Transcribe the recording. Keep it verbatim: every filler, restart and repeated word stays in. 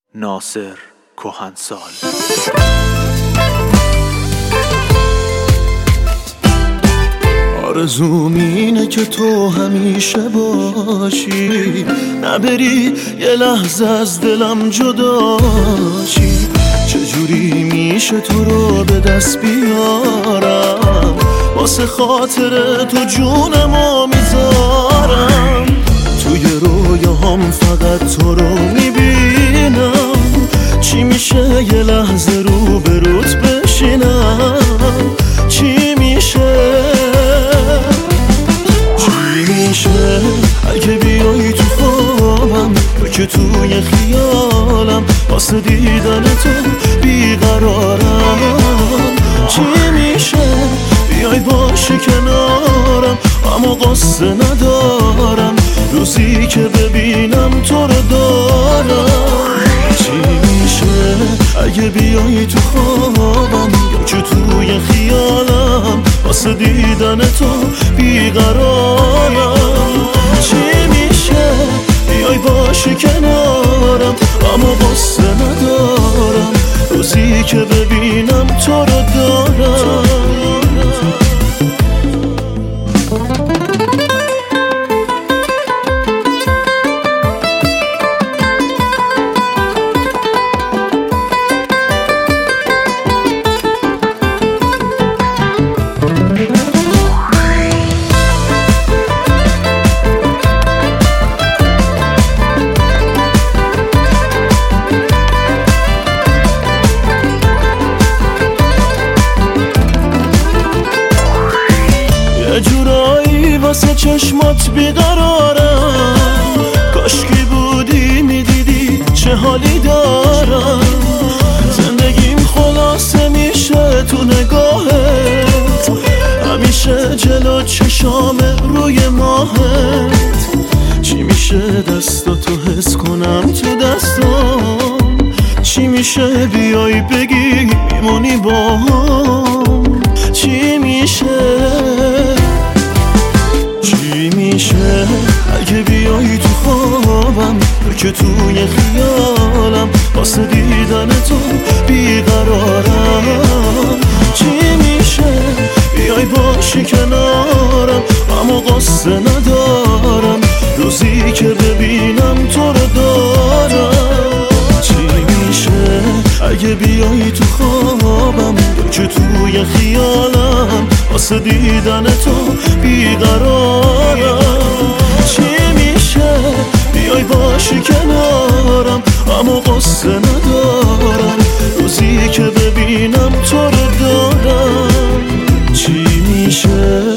ناصر کهنسال. آرزوم اینه که تو همیشه باشی، نبری یه لحظه از دلم جداشی. چجوری میشه تو رو به دست بیارم، واسه خاطر تو جونمو میذارم. توی رویاهام فقط تو رو میبینم، چی میشه یه لحظه رو به روت بشینم؟ چی میشه چی میشه اگه بیایی تو خوابم، تو که توی خیالم واسه دیدن تو بیقرارم. چی میشه بیای باشی کنارم، اما قصه ندارم روزی که ببینم تو رو دارم. چی میشه اگه بیایی تو خوابم، یا که توی خیالم واسه دیدن تو بیقرارم. چی میشه بیای باشی کنارم، اما قصه ندارم روزی که ببینم تو رو دارم. یه جورایی واسه چشمات بیقرارم، کاشکی بودی میدیدی چه حالی دارم. زندگیم خلاصه میشه تو نگاهت، همیشه جلو چشام روی ماهت. چی میشه دستاتو حس کنم تو دستام، چی میشه بیای بگی میمونی با هم؟ چی میشه چی میشه اگه بیایی تو خوابم، تو که توی خیالم واسه دیدن تو بیقرارم. چی میشه بیای باشی کنارم، اما قصه ندارم روزی که ببینم تو رو دارم. چی میشه اگه بیایی تو خوابم، یا که توی خیالم واسه دیدن تو بیقرارم. چی میشه بیای باشی کنارم، اما قصه ندارم روزی که ببینم تو رو دارم. چی میشه